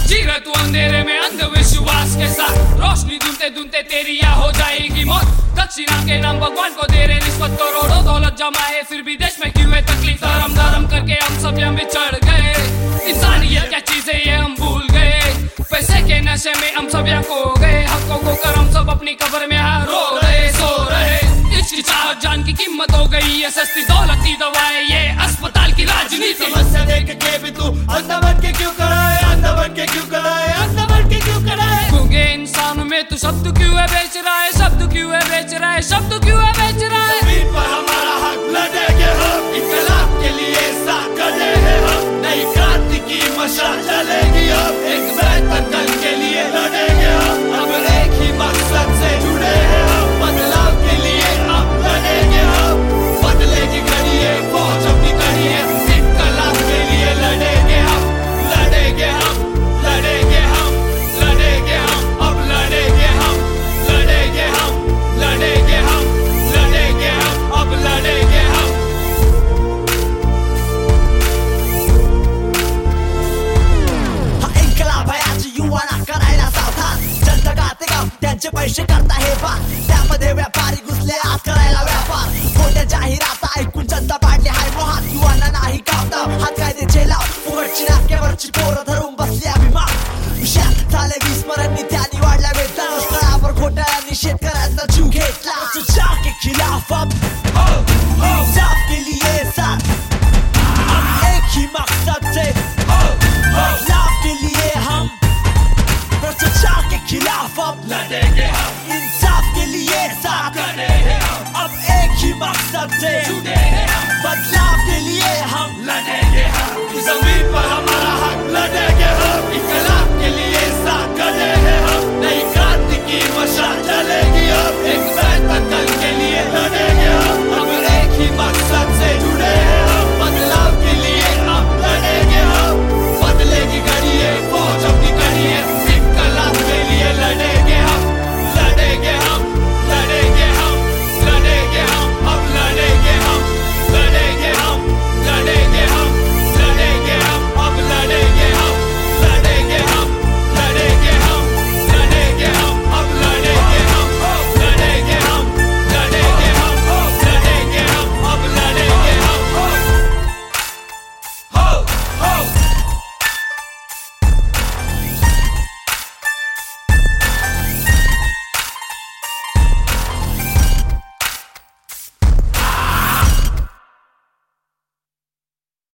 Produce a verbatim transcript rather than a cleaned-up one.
जी रहे तू अंधेरे में अंधविश्वास के साथ, रोशनी ढूंढते ढूंढते तेरी या हो जाएगी मौत। दक्षिणा के नाम भगवान को दे रहे रिश्वत, करोड़ों दौलत जमाए फिर भी देश में क्यों है तकलीफ। धर्म धर्म करके हम सब यहाँ बिछड़ गए, इंसानियत क्या चीज है ये हम भूल गए। पैसे के नशे में हम सब यहाँ खो गए, हकों को कर हम सब अपनी कब्र में यहाँ रो रहे सो रहे। इसकी चाहत जान की कीमत हो गई है सस्ती, दौलत की दवाएं ये अस्पताल की राजनीति। समस्या देख के भी तू अंधा बन के क्यों खड़ा है, अंधा बन के क्यों खड़ा है, अंधा बन के क्यों खड़ा है। गूंगे इंसान में तू शब्द क्यों है बेच रहा है, शब्द क्यों है बेच रहा है, शब्द क्यों है बेच रहा है। जमीन पर हमारा हक लड़ेंगे हम, इनकलाब के लिए साथ खड़े हैं हम। नई क्रांति की मशाल जलेगी अब, एक बेहतर कल के लिए लड़ेंगे हम। अब एक ही मकसद से जुड़े हैं हम, बदलाव के लिए अब लड़ेंगे हम। बदलेगी घड़ी है, फौज अपनी खड़ी है, इनकलाब के लिए लड़ेंगे हम, लड़ेंगे हम, लड़ेंगे हम, लड़ेंगे हम, अब लड़ेंगे हम, लड़ेंगे हम, लड़ेंगे हम, लड़ेंगे हम, अब लड़ेंगे हम। हा इन्कलाब आहे आज युवाना करायला सावधान, जनता गाते काम त्यांचे पैसे करता हे पार, त्यामध्ये व्यापारी घुसले आज करायला व्यापार। खोट्या जाहिरात ऐकून जनता पाडली हाय मोहात, युवांना नाही कावता हात कायद्याचे लाव, फुकटची नाक्यावरची पोरं धरून